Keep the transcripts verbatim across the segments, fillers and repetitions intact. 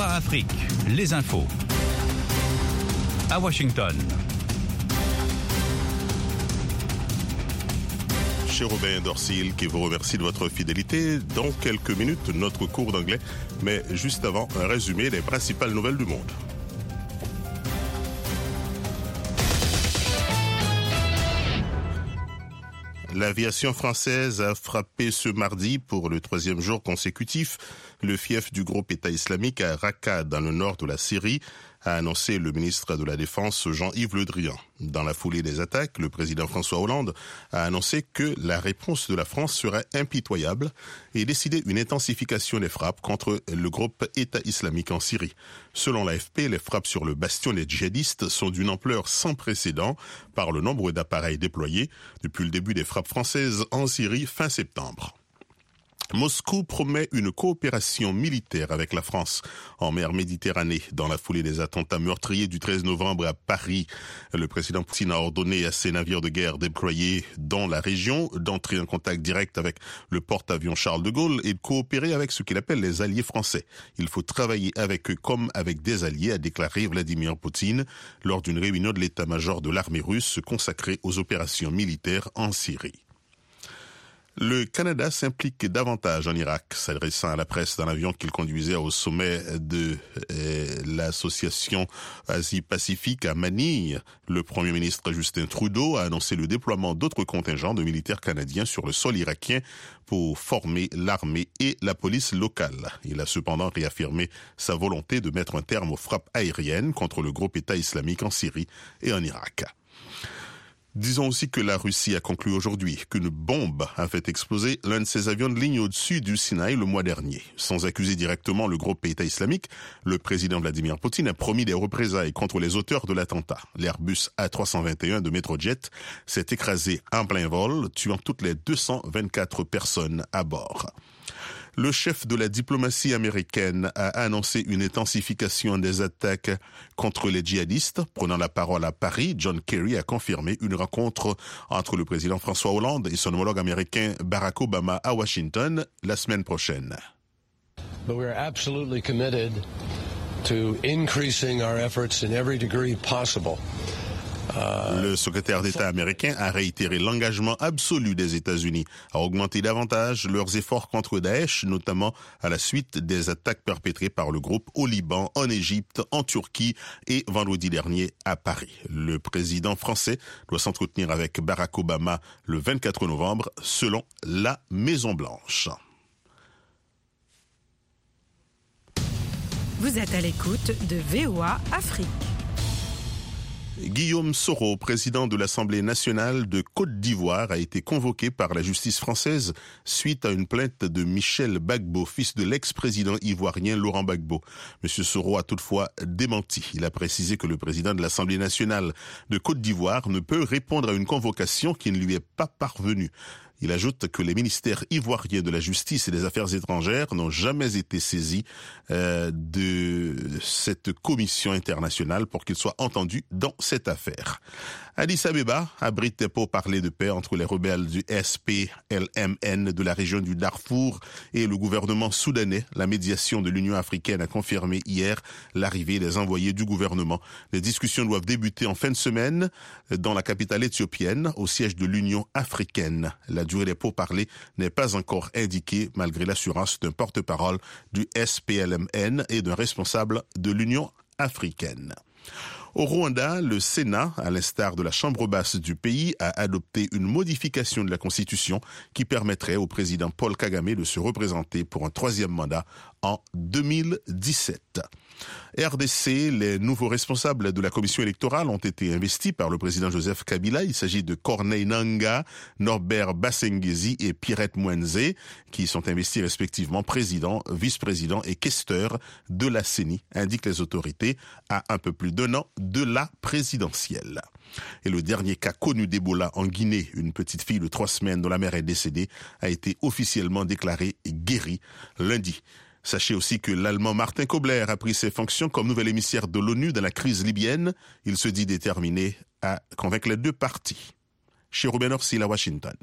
V O A Afrique, les infos. À Washington. Cher Robin Dorsil, qui vous remercie de votre fidélité. Dans quelques minutes, notre cours d'anglais. Mais juste avant, un résumé des principales nouvelles du monde. L'aviation française a frappé ce mardi pour le troisième jour consécutif le fief du groupe État islamique à Raqqa, dans le nord de la Syrie, a annoncé le ministre de la Défense Jean-Yves Le Drian. Dans la foulée des attaques, le président François Hollande a annoncé que la réponse de la France serait impitoyable et décidé une intensification des frappes contre le groupe État islamique en Syrie. Selon l'A F P, les frappes sur le bastion des djihadistes sont d'une ampleur sans précédent par le nombre d'appareils déployés depuis le début des frappes françaises en Syrie fin septembre. Moscou promet une coopération militaire avec la France en mer Méditerranée dans la foulée des attentats meurtriers du treize novembre à Paris. Le président Poutine a ordonné à ses navires de guerre déployés dans la région d'entrer en contact direct avec le porte-avions Charles de Gaulle et de coopérer avec ce qu'il appelle les alliés français. Il faut travailler avec eux comme avec des alliés, a déclaré Vladimir Poutine lors d'une réunion de l'état-major de l'armée russe consacrée aux opérations militaires en Syrie. Le Canada s'implique davantage en Irak, s'adressant à la presse dans l'avion qu'il conduisait au sommet de euh, l'association Asie-Pacifique à Manille. Le premier ministre Justin Trudeau a annoncé le déploiement d'autres contingents de militaires canadiens sur le sol irakien pour former l'armée et la police locale. Il a cependant réaffirmé sa volonté de mettre un terme aux frappes aériennes contre le groupe État islamique en Syrie et en Irak. Disons aussi que la Russie a conclu aujourd'hui qu'une bombe a fait exploser l'un de ses avions de ligne au-dessus du Sinaï le mois dernier. Sans accuser directement le groupe État islamique, le président Vladimir Poutine a promis des représailles contre les auteurs de l'attentat. L'Airbus A trois cent vingt et un de Metrojet s'est écrasé en plein vol, tuant toutes les deux cent vingt-quatre personnes à bord. Le chef de la diplomatie américaine a annoncé une intensification des attaques contre les djihadistes. Prenant la parole à Paris, John Kerry a confirmé une rencontre entre le président François Hollande et son homologue américain Barack Obama à Washington la semaine prochaine. But we are absolutely committed to increasing our efforts in every degree possible. Le secrétaire d'État américain a réitéré l'engagement absolu des États-Unis à augmenter davantage leurs efforts contre Daesh, notamment à la suite des attaques perpétrées par le groupe au Liban, en Égypte, en Turquie et vendredi dernier à Paris. Le président français doit s'entretenir avec Barack Obama le vingt-quatre novembre, selon la Maison-Blanche. Vous êtes à l'écoute de V O A Afrique. Guillaume Soro, président de l'Assemblée nationale de Côte d'Ivoire, a été convoqué par la justice française suite à une plainte de Michel Gbagbo, fils de l'ex-président ivoirien Laurent Gbagbo. Monsieur Soro a toutefois démenti. Il a précisé que le président de l'Assemblée nationale de Côte d'Ivoire ne peut répondre à une convocation qui ne lui est pas parvenue. Il ajoute que les ministères ivoiriens de la Justice et des Affaires étrangères n'ont jamais été saisis euh, de cette commission internationale pour qu'ils soient entendus dans cette affaire. Addis Abeba abrite des pourparlers de paix entre les rebelles du S P L M N de la région du Darfour et le gouvernement soudanais. La médiation de l'Union africaine a confirmé hier l'arrivée des envoyés du gouvernement. Les discussions doivent débuter en fin de semaine dans la capitale éthiopienne, au siège de l'Union africaine. La durée des pourparlers n'est pas encore indiquée, malgré l'assurance d'un porte-parole du S P L M N et d'un responsable de l'Union africaine. Au Rwanda, le Sénat, à l'instar de la Chambre basse du pays, a adopté une modification de la Constitution qui permettrait au président Paul Kagame de se représenter pour un troisième mandat en deux mille dix-sept. R D C, les nouveaux responsables de la commission électorale ont été investis par le président Joseph Kabila. Il s'agit de Corneille Nangaa, Norbert Bassengezi et Pierrette Mwenze, qui sont investis respectivement président, vice-président et questeur de la C E N I, indiquent les autorités, à un peu plus d'un an de la présidentielle. Et le dernier cas connu d'Ebola en Guinée, une petite fille de trois semaines dont la mère est décédée, a été officiellement déclarée guérie lundi. Sachez aussi que l'Allemand Martin Kobler a pris ses fonctions comme nouvel émissaire de l'ONU dans la crise libyenne. Il se dit déterminé à convaincre les deux parties. Chez Robin Orsil à Washington.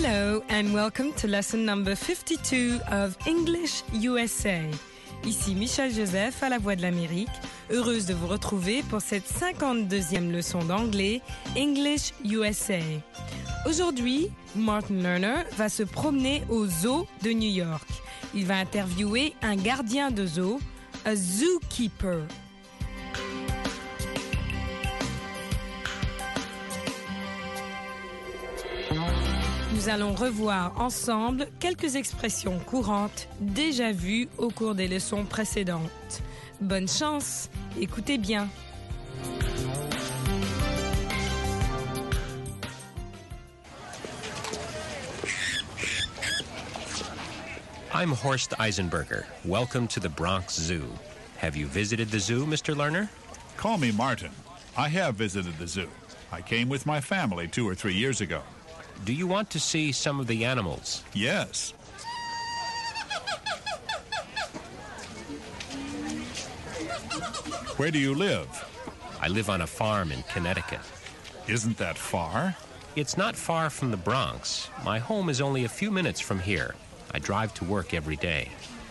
Hello and welcome to lesson number fifty-two of English U S A. Ici Michel Joseph à la Voix de l'Amérique, heureuse de vous retrouver pour cette cinquante-deuxième leçon d'anglais English U S A. Aujourd'hui, Martin Lerner va se promener au zoo de New York. Il va interviewer un gardien de zoo, a zookeeper. Nous allons revoir ensemble quelques expressions courantes déjà vues au cours des leçons précédentes. Bonne chance, écoutez bien. I'm Horst Eisenberger. Welcome to the Bronx Zoo. Have you visited the zoo, Mister Lerner? Call me Martin. I have visited the zoo. I came with my family two or three years ago. Do you want to see some of the animals? Yes. Where do you live? I live on a farm in Connecticut. Isn't that far? It's not far from the Bronx. My home is only a few minutes from here. I drive to work every day.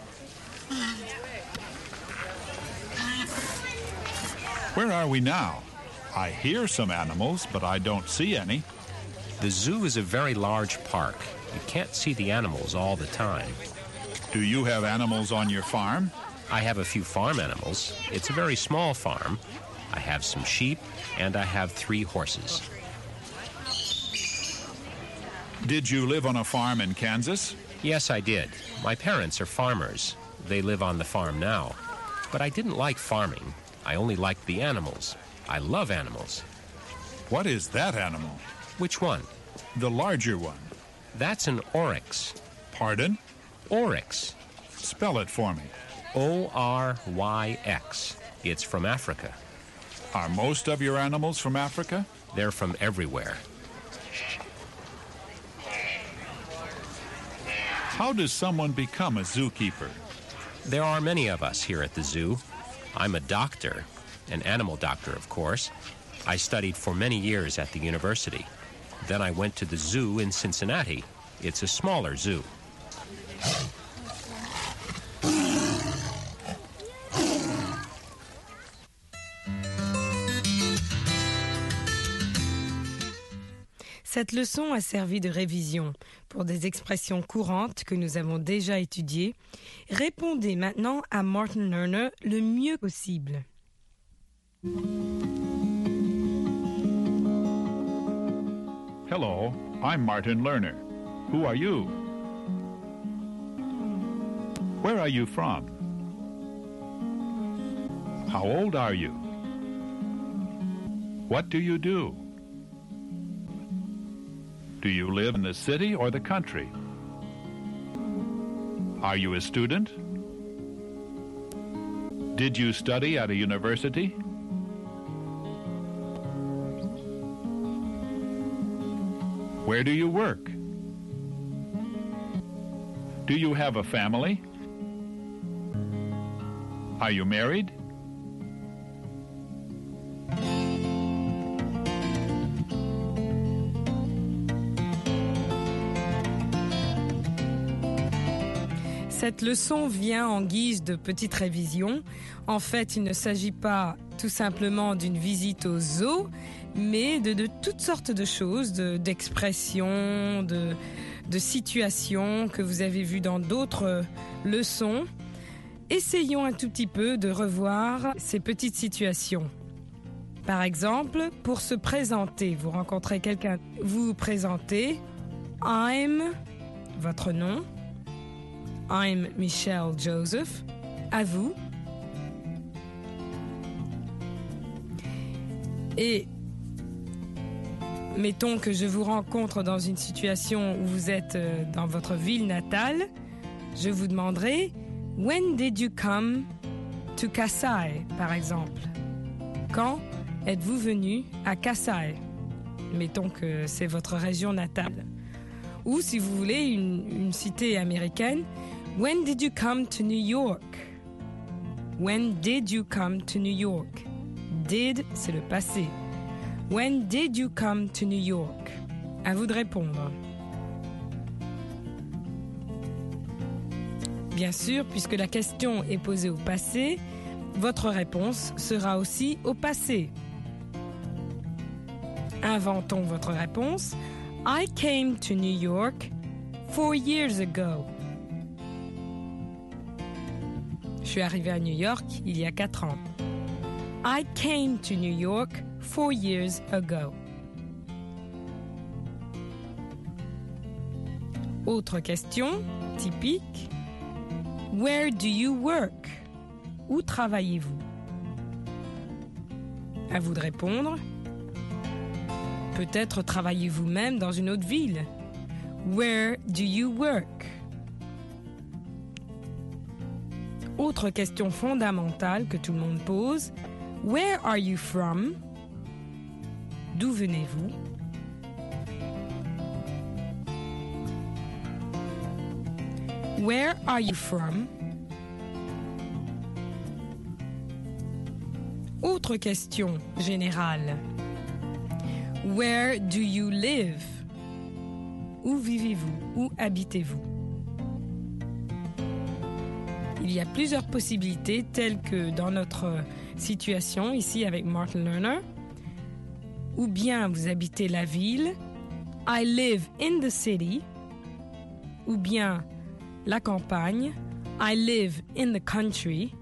Where are we now? I hear some animals, but I don't see any. The zoo is a very large park. You can't see the animals all the time. Do you have animals on your farm? I have a few farm animals. It's a very small farm. I have some sheep, and I have three horses. Did you live on a farm in Kansas? Yes, I did. My parents are farmers. They live on the farm now. But I didn't like farming. I only liked the animals. I love animals. What is that animal? Which one? The larger one. That's an oryx. Pardon? Oryx. Spell it for me. O R Y X. It's from Africa. Are most of your animals from Africa? They're from everywhere. How does someone become a zookeeper? There are many of us here at the zoo. I'm a doctor, an animal doctor, of course. I studied for many years at the university. Then I went to the zoo in Cincinnati. It's a smaller zoo. Cette leçon a servi de révision pour des expressions courantes que nous avons déjà étudiées. Répondez maintenant à Martin Lerner le mieux possible. Hello, I'm Martin Lerner. Who are you? Where are you from? How old are you? What do you do? Do you live in the city or the country? Are you a student? Did you study at a university? Where do you work? Do you have a family? Are you married? Cette leçon vient en guise de petite révision. En fait, il ne s'agit pas tout simplement d'une visite au zoo, mais de, de toutes sortes de choses, de, d'expressions, de, de situations que vous avez vues dans d'autres leçons. Essayons un tout petit peu de revoir ces petites situations. Par exemple, pour se présenter, vous rencontrez quelqu'un, vous vous présentez, I'm, votre nom, I'm Michelle Joseph, à vous. Et mettons que je vous rencontre dans une situation où vous êtes dans votre ville natale, je vous demanderai « When did you come to Kasai ?» par exemple. Quand êtes-vous venu à Kasai? Mettons que c'est votre région natale. Ou si vous voulez une, une cité américaine, « When did you come to New York ?» When did you come to New York? Did, c'est le passé. When did you come to New York? À vous de répondre. Bien sûr, puisque la question est posée au passé, votre réponse sera aussi au passé. Inventons votre réponse. I came to New York four years ago. Je suis arrivé à New York il y a quatre ans. I came to New York four years ago. Autre question typique. Where do you work? Où travaillez-vous? À vous de répondre. Peut-être travaillez-vous même dans une autre ville. Where do you work? Autre question fondamentale que tout le monde pose. Where are you from? D'où venez-vous? Where are you from? Autre question générale. Where do you live? Où vivez-vous? Où habitez-vous? Il y a plusieurs possibilités telles que dans notre situation ici avec Martin Lerner. Ou bien vous habitez la ville. I live in the city. Ou bien la campagne. I live in the country.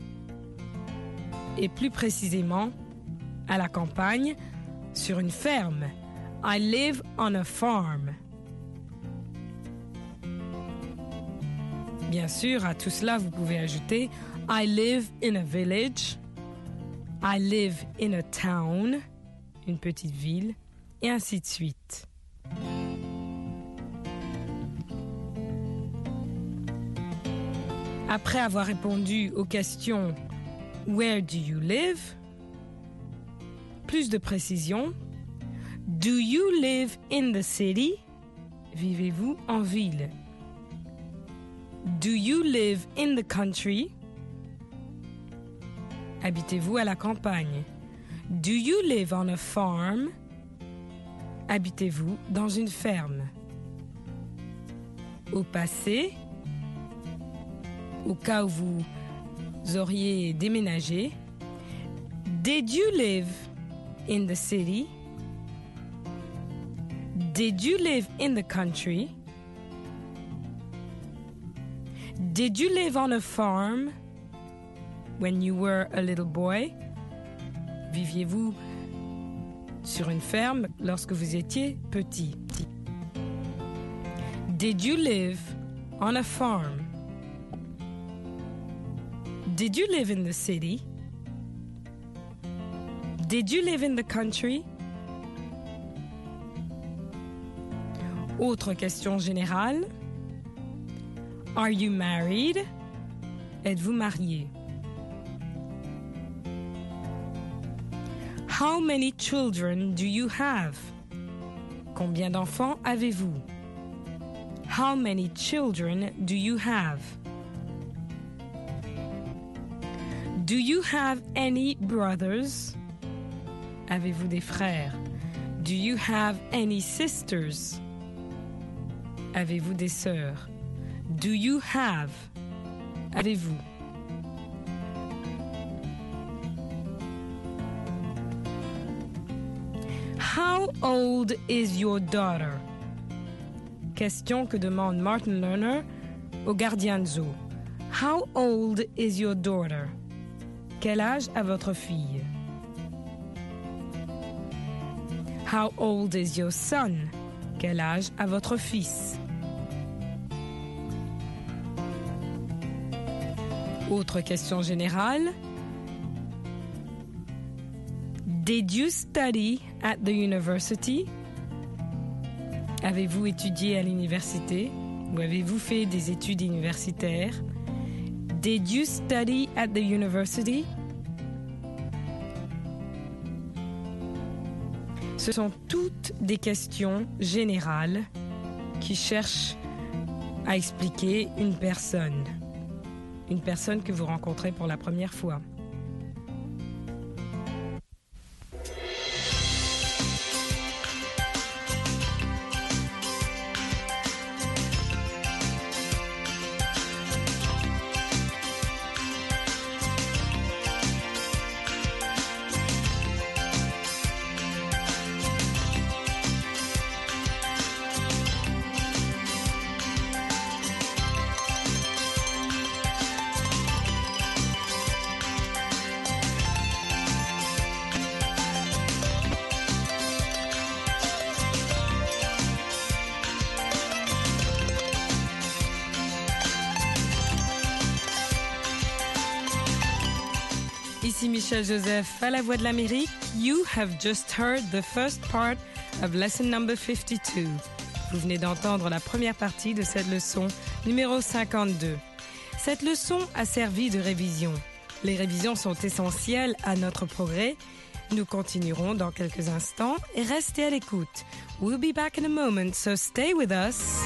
Et plus précisément, à la campagne, sur une ferme. I live on a farm. Bien sûr, à tout cela, vous pouvez ajouter I live in a village. I live in a town, une petite ville, et ainsi de suite. Après avoir répondu aux questions Where do you live? Plus de précision. Do you live in the city? Vivez-vous en ville? Do you live in the country? Habitez-vous à la campagne? Do you live on a farm? Habitez-vous dans une ferme? Au passé, au cas où vous auriez déménagé, did you live in the city? Did you live in the country? Did you live on a farm when you were a little boy? Viviez-vous sur une ferme lorsque vous étiez petit? Did you live on a farm? Did you live in the city? Did you live in the country? Autre question générale. Are you married? Êtes-vous marié? How many children do you have? Combien d'enfants avez-vous? How many children do you have? Do you have any brothers? Avez-vous des frères? Do you have any sisters? Avez-vous des sœurs? Do you have? Avez-vous? How old is your daughter? Question que demande Martin Lerner au gardien de zoo. How old is your daughter? Quel âge a votre fille? How old is your son? Quel âge a votre fils? Autre question générale. Did you study at the university? Avez-vous étudié à l'université? Ou avez-vous fait des études universitaires? Did you study at the university? Ce sont toutes des questions générales qui cherchent à expliquer une personne. Une personne que vous rencontrez pour la première fois. Ici Michel Joseph à la Voix de l'Amérique. You have just heard the first part of lesson number fifty-two. Vous venez d'entendre la première partie de cette leçon numéro cinquante-deux. Cette leçon a servi de révision. Les révisions sont essentielles à notre progrès. Nous continuerons dans quelques instants et restez à l'écoute. We'll be back in a moment, so stay with us.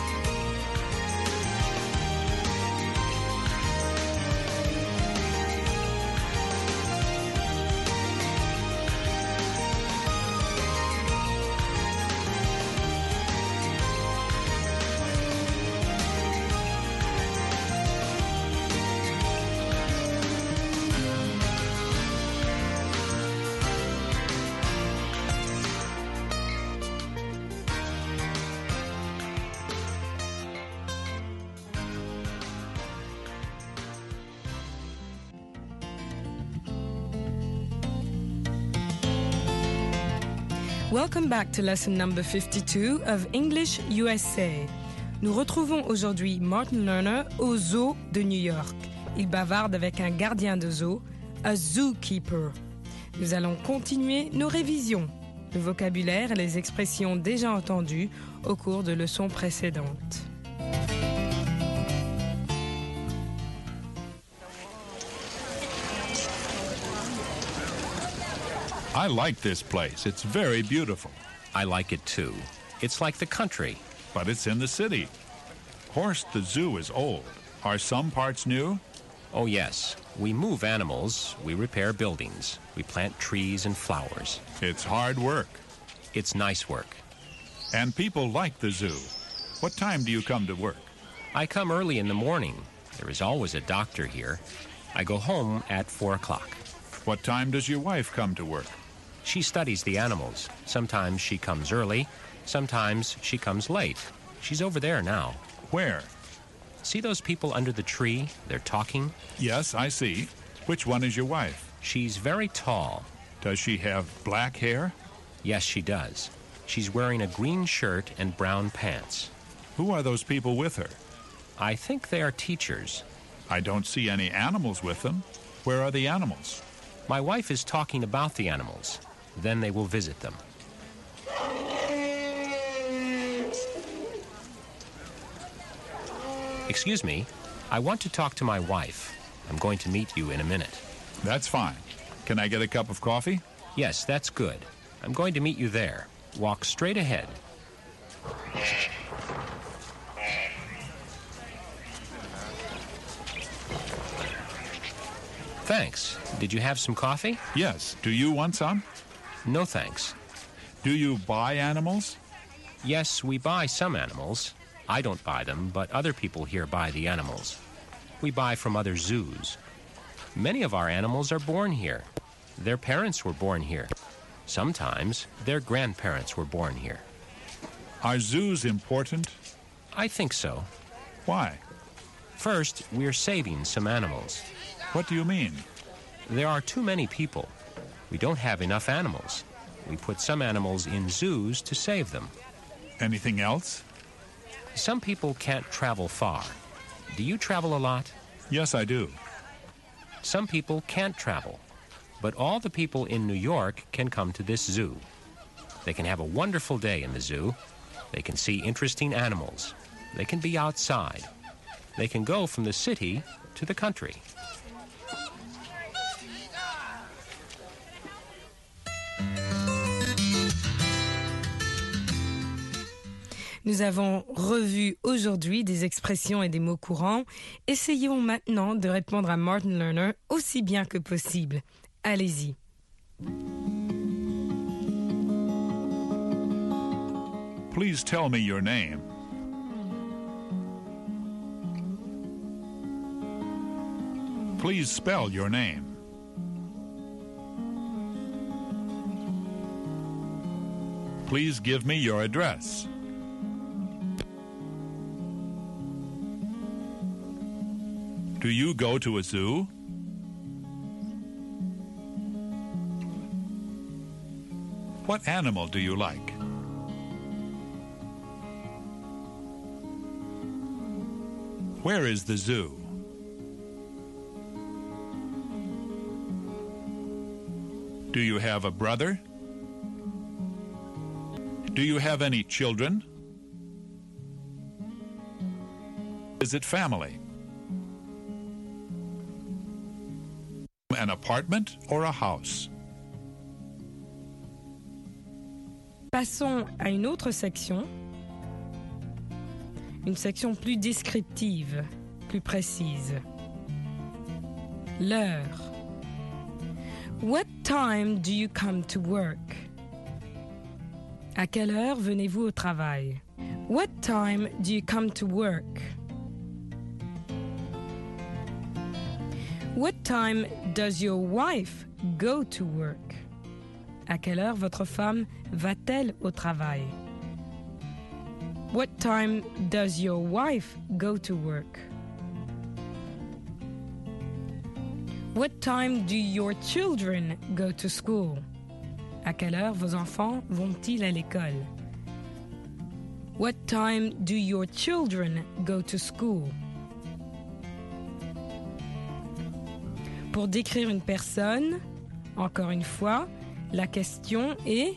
Welcome back to lesson number fifty-two of English U S A. Nous retrouvons aujourd'hui Martin Lerner au zoo de New York. Il bavarde avec un gardien de zoo, a zookeeper. Nous allons continuer nos révisions, le vocabulaire et les expressions déjà entendues au cours de leçons précédentes. I like this place. It's very beautiful. I like it too. It's like the country. But it's in the city. Horst, the zoo is old. Are some parts new? Oh, yes. We move animals. We repair buildings. We plant trees and flowers. It's hard work. It's nice work. And people like the zoo. What time do you come to work? I come early in the morning. There is always a doctor here. I go home at four o'clock. What time does your wife come to work? She studies the animals. Sometimes she comes early. Sometimes she comes late. She's over there now. Where? See those people under the tree? They're talking. Yes, I see. Which one is your wife? She's very tall. Does she have black hair? Yes, she does. She's wearing a green shirt and brown pants. Who are those people with her? I think they are teachers. I don't see any animals with them. Where are the animals? My wife is talking about the animals. Then they will visit them. Excuse me, I want to talk to my wife. I'm going to meet you in a minute. That's fine. Can I get a cup of coffee? Yes, that's good. I'm going to meet you there. Walk straight ahead. Thanks. Did you have some coffee? Yes. Do you want some? No, thanks. Do you buy animals? Yes, we buy some animals. I don't buy them, but other people here buy the animals. We buy from other zoos. Many of our animals are born here. Their parents were born here. Sometimes their grandparents were born here. Are zoos important? I think so. Why? First, we're saving some animals. What do you mean? There are too many people. We don't have enough animals. We put some animals in zoos to save them. Anything else? Some people can't travel far. Do you travel a lot? Yes, I do. Some people can't travel. But all the people in New York can come to this zoo. They can have a wonderful day in the zoo. They can see interesting animals. They can be outside. They can go from the city to the country. Nous avons revu aujourd'hui des expressions et des mots courants. Essayons maintenant de répondre à Martin Lerner aussi bien que possible. Allez-y. Please tell me your name. Please spell your name. Please give me your address. Do you go to a zoo? What animal do you like? Where is the zoo? Do you have a brother? Do you have any children? Is it family? An apartment or a house? Passons à une autre section, une section plus descriptive, plus précise. L'heure. What time do you come to work? À quelle heure venez-vous au travail? What time do you come to work? What time does your wife go to work? À quelle heure votre femme va-t-elle au travail? What time does your wife go to work? What time do your children go to school? À quelle heure vos enfants vont-ils à l'école? What time do your children go to school? Pour décrire une personne, encore une fois, la question est,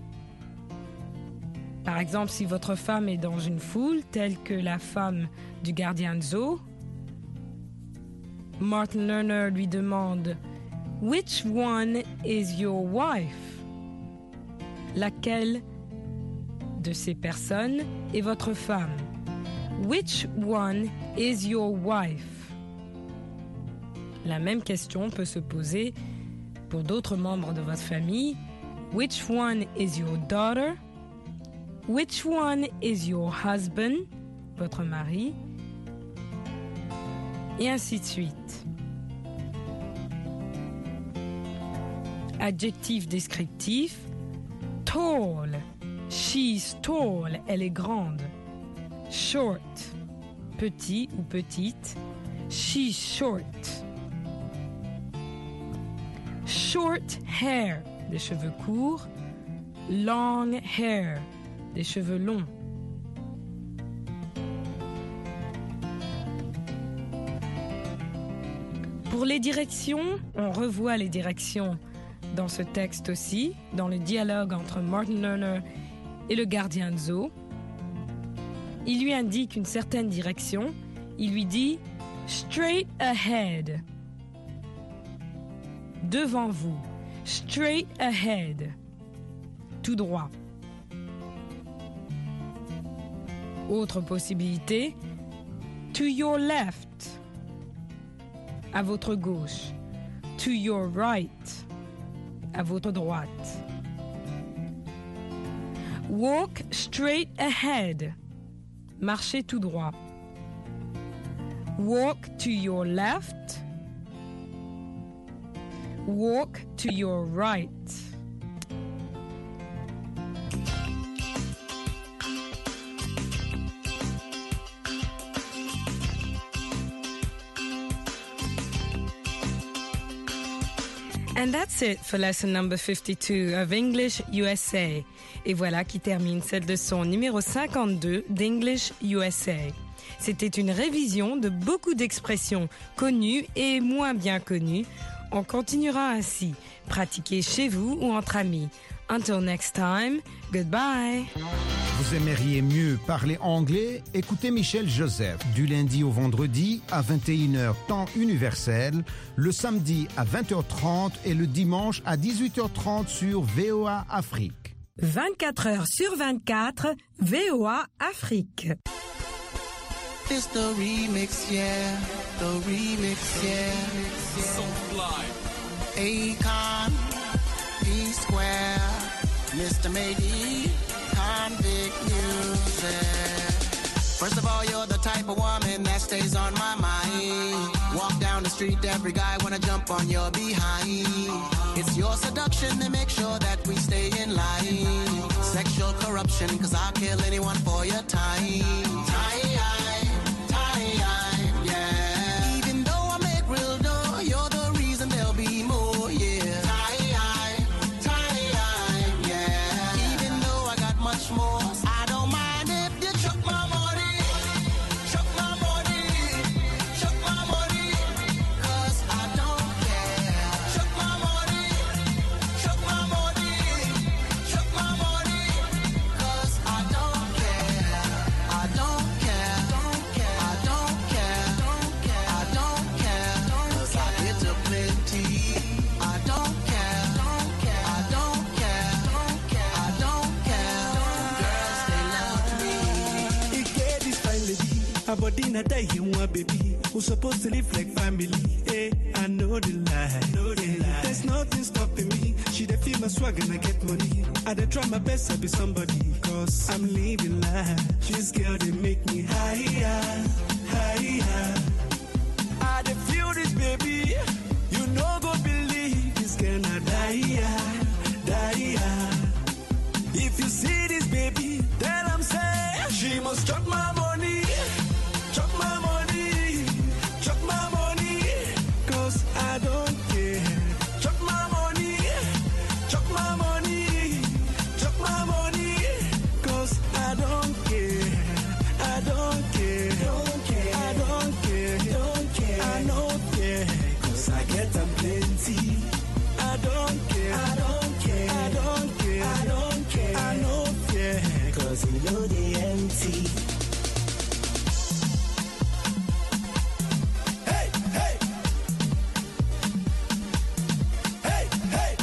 par exemple, si votre femme est dans une foule, telle que la femme du gardien de zoo, Martin Lerner lui demande « Which one is your wife ?» Laquelle de ces personnes est votre femme? Which one is your wife? La même question peut se poser pour d'autres membres de votre famille. Which one is your daughter? Which one is your husband? Votre mari. Et ainsi de suite. Adjectif descriptif. Tall. She's tall. Elle est grande. Short. Petit ou petite. She's short. Short hair, des cheveux courts. Long hair, des cheveux longs. Pour les directions, on revoit les directions dans ce texte aussi, dans le dialogue entre Martin Lerner et le gardien de zoo. Il lui indique une certaine direction. Il lui dit « straight ahead ». Devant vous, straight ahead, tout droit. Autre possibilité, to your left, à votre gauche, to your right, à votre droite. Walk straight ahead, marchez tout droit. Walk to your left, walk to your right. And that's it for lesson number fifty-two of English U S A. Et voilà qui termine cette leçon numéro cinquante-deux d'English U S A. C'était une révision de beaucoup d'expressions connues et moins bien connues. On continuera ainsi. Pratiquez chez vous ou entre amis. Until next time, goodbye. Vous aimeriez mieux parler anglais? Écoutez Michel Joseph du lundi au vendredi à vingt et une heures temps universel, le samedi à vingt heures trente et le dimanche à dix-huit heures trente sur V O A Afrique. vingt-quatre heures sur vingt-quatre, V O A Afrique. It's the remix, yeah, the remix, yeah. So fly. Akon, P-Square, Mister Maybe, Convict Music. First of all, you're the type of woman that stays on my mind. Walk down the street, every guy wanna jump on your behind. It's your seduction that makes sure that we stay in line. Sexual corruption, cause I'll kill anyone for your time. Time. Show My body not die, you want baby. Who's supposed to live like family? Hey, I know the lie. Know the lie. There's nothing stopping me. She dey feel my swag and I get money. I dey try my best to be somebody, cause I'm living life. This girl, they make me higher, higher. I dey feel this, baby. You no go believe this girl not die, die. If you see this, baby, then I'm saying she must chop my money, chop my money, chop my money, cause I don't care. Chop my money, chop my money, chop my money, cause I don't care. I don't care, don't care, I don't care, don't care, I don't care, cause I get them plenty. I don't care, I don't care, I don't care, I don't care, I don't care, cause you know they empty. Hey, hey, hey, hey,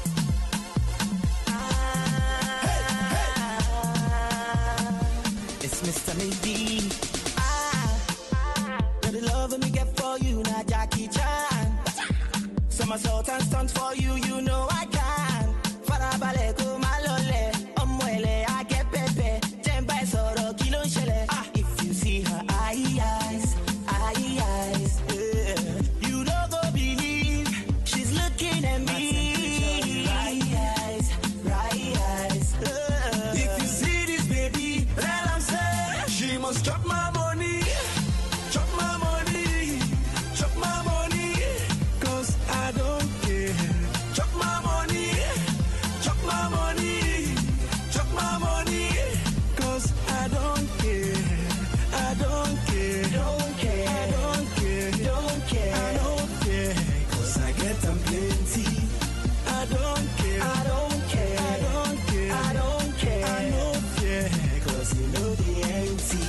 it's Mister Maybe. Ah, the love me get for you, not Jackie Chan. Somersault and stunt for you, you know I can. Farabale ko malole, omwele I get pepe. Jemba soro kilo shele. Ah, if you see her eyes, eyes, yeah. You don't go believe she's looking at me. Right eyes, right eyes. Yeah. If you see this baby, then I'm saying she must chop my money, chop my money, chop my money, cause I don't care. Chop my money, chop my money, chop my money, cause I don't care. I don't care, don't care, I don't care, don't care, I don't care, cause I get them plenty. I don't care, I don't care, I don't care, I don't care, I don't care, cause you know they empty.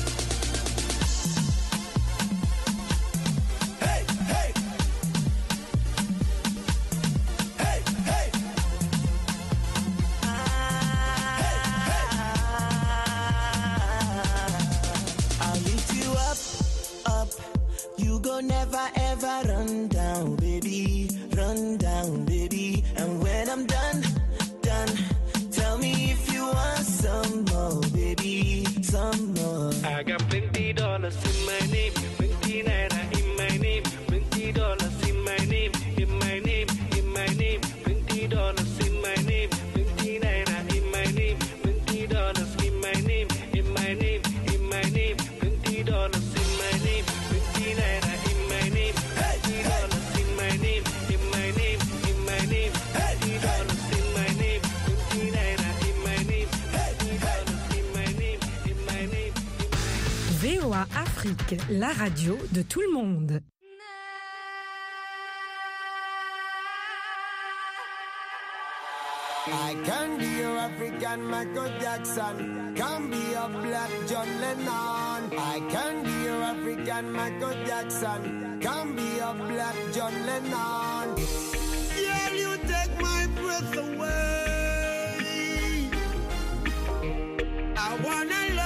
Hey, hey, hey, hey, I'll lift you up, up. You go never ever run down, baby. Run down, baby. And when I'm done, done, tell me if you want some more, baby. Some more. I got plenty dollars in my name, twenty naira in my name, twenty dollars in my name, in my name, in my name, twenty dollars in my name, twenty naira in my name, twenty dollars in my name, in my name, in my name, twenty dollars in my name, twenty naira in my name, twenty dollars in my name, in my name, in my name, twenty dollars in my name, twenty naira in my name, twenty dollars in my name, in my name. V O A Afrique, la radio de tout le monde. I can be your African Michael Jackson, can be your black John Lennon. I can be your African Michael Jackson, can be your black John Lennon. Girl, you take my breath away. I wanna